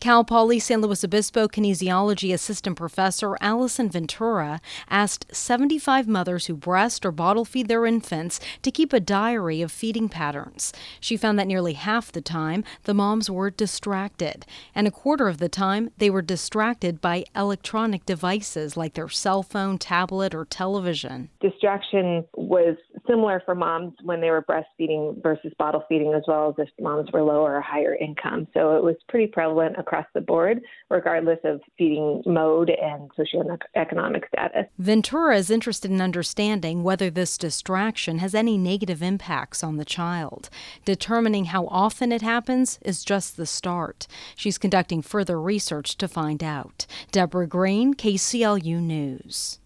Cal Poly San Luis Obispo kinesiology assistant professor Allison Ventura asked 75 mothers who breast or bottle feed their infants to keep a diary of feeding patterns. She found that nearly half the time the moms were distracted, and a quarter of the time they were distracted by electronic devices like their cell phone, tablet, or television. Distraction was similar for moms when they were breastfeeding versus bottle feeding, as well as if moms were lower or higher income. So it was pretty prevalent across the board, regardless of feeding mode and socioeconomic status. Ventura is interested in understanding whether this distraction has any negative impacts on the child. Determining how often it happens is just the start. She's conducting further research to find out. Deborah Green, KCLU News.